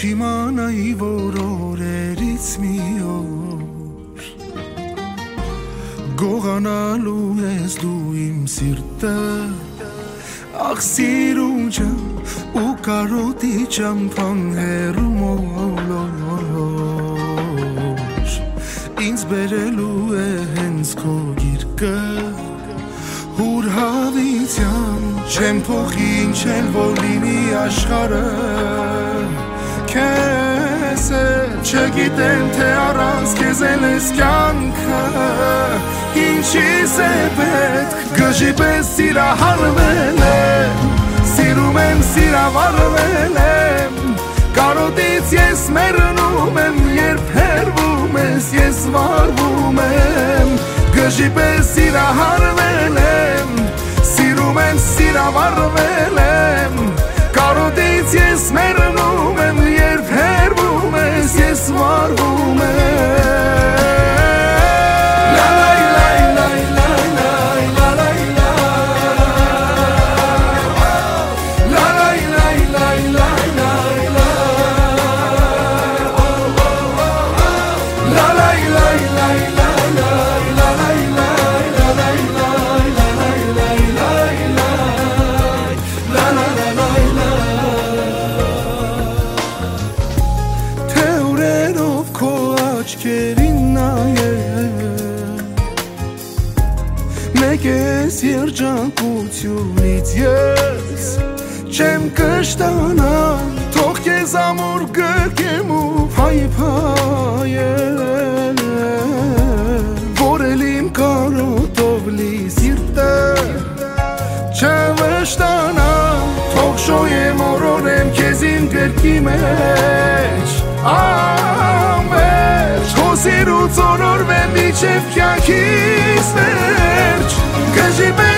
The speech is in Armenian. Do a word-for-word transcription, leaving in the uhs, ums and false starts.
Չիմանայի, որ օրերից մի օր գողանալու ես դու իմ սիրտը Ախ սիրուն ջան ու կարոտի ճամփան հեռու մոլոր Ինձ բերելու է հենց քո գիրկը Հուր հավիտյան չեմ փոխի ինչ էլ որ լինի աշխարհը Քեզ է չգիտեն թե առանց քեզ էլ ես կյանքը Ինչիս է պետք գժի պես սիրահարվել եմ Սիրում եմ սիրավարվել եմ Կարոտից ես մեռնում եմ երբ հեռվում ես ես վարվում եմ Գժի պես սիրահարվել եմ Սիրում եմ սիրավարվել եմ Կարոտից ես մեռնում եմ երբ հեռվում ես ես վարվում եմ Մեկ ես երջանկությունից ես չեմ կշտանա թող քեզ ամուր գրկեմ ու փայփայել որ էլ իմ կարոտով լի սիրտը չվշտանա թող շոյեմ օրորեմ քեզ իմ գրկի մեջ ամերջ քո սիրուց օրորվեմ մինչև կյանքիս վերջ Կժի